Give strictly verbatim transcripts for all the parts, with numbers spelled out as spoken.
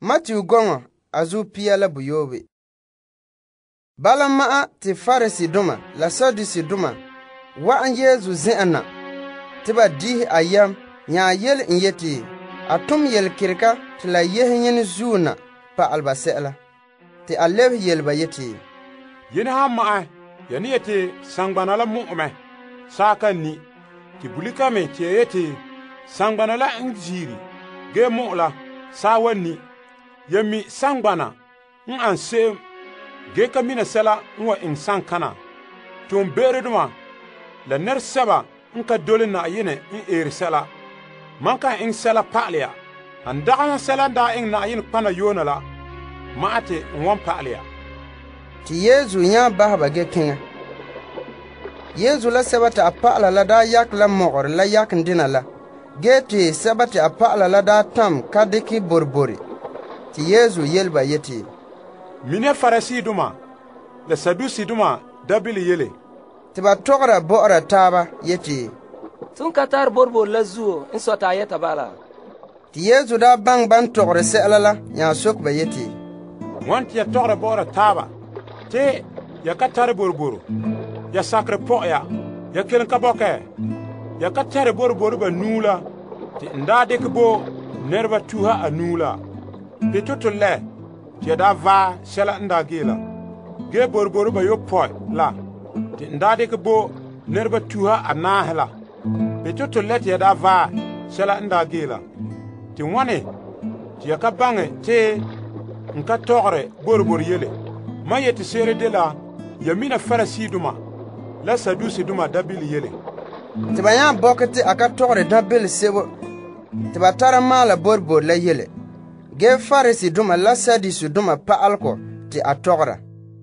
Matthew gongo azu pia la buyobe. Bala ma'a ti Farisi duma la Sadusi duma wa an Yesu zẽ'na tɩ ba diis ayam yã yel n yetɩ a tʋm yel-kɩrka tɩ la yes yẽn zuunã pa alba sɛ'la tɩ a leb yelba yetɩ yen sã n ma'a ya ne yetɩ sãngbana la mʋ'mɛ saaka ni tɩ bulikame tɩ ya yetɩ sãngbana la n ziiri gee mʋ'la saa wa ni ya mi sãngbana n an se'em gee ka mina sɛla n wa ĩng sãn-kãna tʋʋm be'eredmã la ned sɛba n ka dole Na'ayinɛ n eer sɛla man ka ĩng sɛla pa'al ya n dagsa sɛla n daa ĩng Na'ayinɛ kpana yoona la ma'a tɩ n wan pa'al ya. Tɩ Yeesu yãa basba ge kẽngã. Yeesu la sɛba tɩ a pa'ala la daa yak la mogr la yak n dĩna la gee tɩ sɛba tɩ a pa'ala la daa tãm ka dɩk borbore tɩ Yeesu yelba yetɩ mine Farisi-dʋma la Sadusi-dʋma da bɩl yele tɩ ba togra bɔ'ɔra taaba yetɩ tun ka tar borbor la zuo n sõta a yɛta bala. Tɩ Yeesu daa bãng ban togr sɛ'la la yã sokba yetɩ wãn tɩ ya togra bɔ'ɔra taaba tɩ ya ka tar borboro ya sakr pɔg ya ya keln ka bɔkɛ ya ka tɛr borboro ba nuu la tɩ n daa dɩk bo nirba tuha a nuu la tɩ to-to lɛ tɩ ya daa vaa sɛla n daa geela gee borboro ba yopɔi la tɩ n daa dɩk bo nirba tuha a naasẽ la tɩ to-to lɛ tɩ ya daa vaa sɛla n daa geela tɩ wãne tɩ ya ka bãnge tɩ n ka togre borbor yele ma yetɩ seere de la ya mina Farisi-dʋma la Sadusi-dʋma da-bil yele tɩ ba yã bɔk tɩ a ka togre da-bil sebo tɩ ba tara maala borbor la yele gee Farisi-dʋma la Sadusi-dʋma pa'alkɔ tɩ a togra.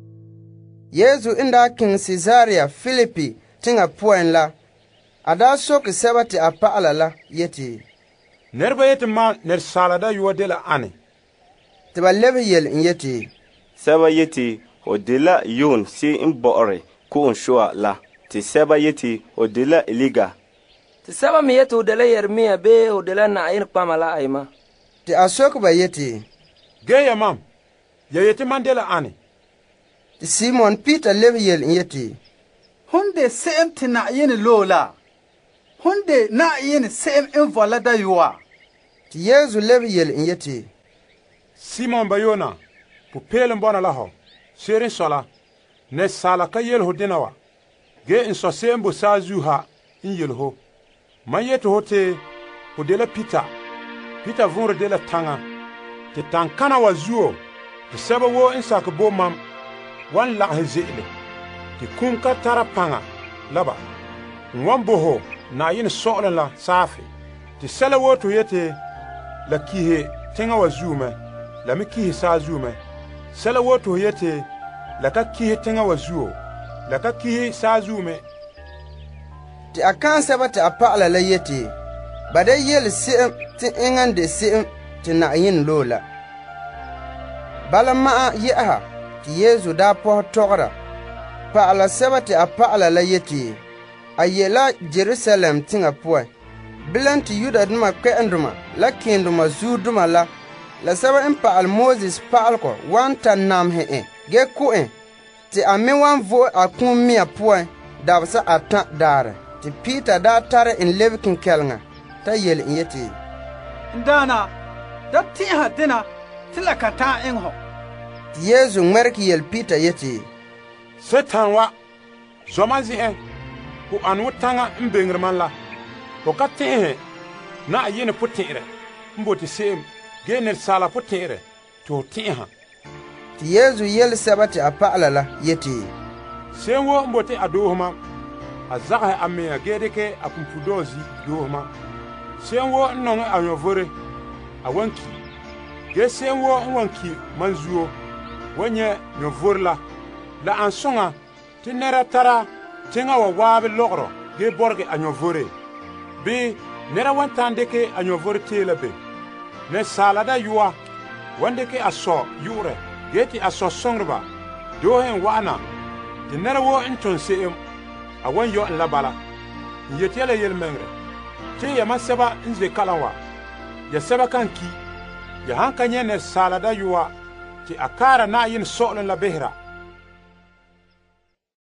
Yeesu n daa kẽng Sizaria Filipi tẽngã pʋgẽ la a daa sok sɛba tɩ a pa'ala la yetɩ nirba yetɩ maan ned saala da-yoa de la ãne tɩ ba leb yel n yetɩ sɛba yetɩ o de la yon sɩ n bɔ'ɔre ko'on soa la tɩ sɛba yetɩ o de la Eliga tɩ sɛba me yetɩ o de la Yeremia bee o de la Na'ayinɛ kpama la ayma. tɩ a sokba yetɩ gee ya mam ya yetɩ man de la ãne tɩ Simon Pita leb yel n yetɩ Fõn de se'em tɩ Na'ayinɛ loog la fõn de Na'ayinɛ se'em n vɔ la da-yoa. tɩ Yeesu leb yel n yetɩ Simon Bayona pu-peel n bɔna la hɔ seer n sɔla ned saala ka yelho dẽna wa gee n sɔ se'em bo saazu ha n yelho man yetɩ fo tɩ fo de la Pita Pita võor de la tãŋa tɩ tãn-kãna wa zuo tɩ sɛba woo n sak bo mam wan lags ze'ele tɩ kũum ka tara pãŋa la ba n wan bosho Na'ayinɛ sɔ'ɔlem la saafe tɩ sɛla woo tɩ yetɩ la kise tẽŋa wa zuumɛ la me kise saa zuumɛ sɛla woo tɩ yetɩ la ka kise tẽŋa wa zuo la ka kise saa zuumɛ. tɩ a kãa sɛba tɩ a pa'ala la yetɩ ba da yel se'em tɩ ẽngã n de se'em tɩ Na'ayinɛ loog la. Bala ma'a yɛ'ɛsa tɩ Yeesu daa pɔs togra pa'ala sɛba tɩ a pa'ala la yetɩ a yela Jerusalɛm tẽngã pʋgẽ bilã tɩ Yuda-dʋma kpɛ'ɛndʋma la kẽendʋma zuud-dʋma la la sɛba n pa'al Mooses pa'alkɔ wan ta namsẽ ẽ gee kʋ'ẽ tɩ a me wan vo a kũum mia pʋgẽ dabsa a tã daare tɩ Pita daa tare n leb kẽn-kɛlengã t'a yel n yetɩ N daana da tẽesã dẽna tɩ la ka tã n ẽng fo. tɩ Yeesu ŋmɛrk yel Pita yetɩ Satan wa zɔma zɩ'ɛ fo an wo tãŋa n bengr man la fo ka tẽesẽ Na'ayinɛ pʋ-tẽ'rɛ n boti se'em gee ned saala pʋ-tẽ'rɛ tɩ fo tẽesã. tɩ Yeesu yel sɛba tɩ a pa'ala la yetɩ se'em wo n boti a doosma a zagsɛ a mea gee dɩke a pũpu-dɔɔ zi doosma se'em wo n nɔŋɛ a yõ-vore a wan ki gee se'em wo n wan ki man zuo wa nyɛ yõ-vor la la an sõŋa tɩ neda tara tẽŋa wa waabɛ lɔgrɔ gee bɔrge a yõ-vore bɩ neda wan tãn dɩke a yõ-vor teela be ned saala da-yoa wan dɩke a sɔ yʋ'rɛ gee tɩ a sɔ sõngdba doosẽ n wa'ana tɩ neda wo n tõnd se'em a wan yɔ n la bala n yet yɛla yel-mengre tɩ yama sɛba n ze kalam wa ya sɛba kan ki ya han ka nyɛ nɛsaala dayɔa tɩ a kaara Na'ayen so'olem la besra